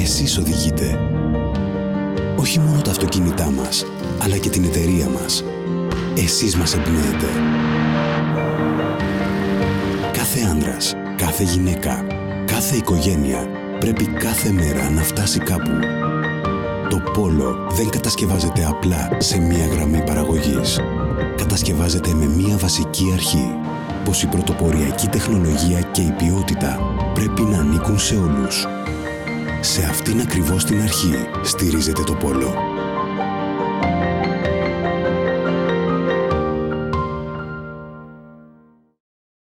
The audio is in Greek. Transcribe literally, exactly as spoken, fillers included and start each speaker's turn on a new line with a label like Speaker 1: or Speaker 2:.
Speaker 1: εσείς οδηγείτε. Όχι μόνο τα αυτοκίνητά μας, αλλά και την εταιρεία μας. Εσείς μας εμπνέετε. Κάθε άνδρας, κάθε γυναίκα, κάθε οικογένεια πρέπει κάθε μέρα να φτάσει κάπου. Το Πόλο δεν κατασκευάζεται απλά σε μία γραμμή παραγωγής. Κατασκευάζεται με μία βασική αρχή, πως η πρωτοποριακή τεχνολογία και η ποιότητα πρέπει να ανήκουν σε όλους. Σε αυτήν ακριβώς την αρχή στηρίζεται το Πόλο.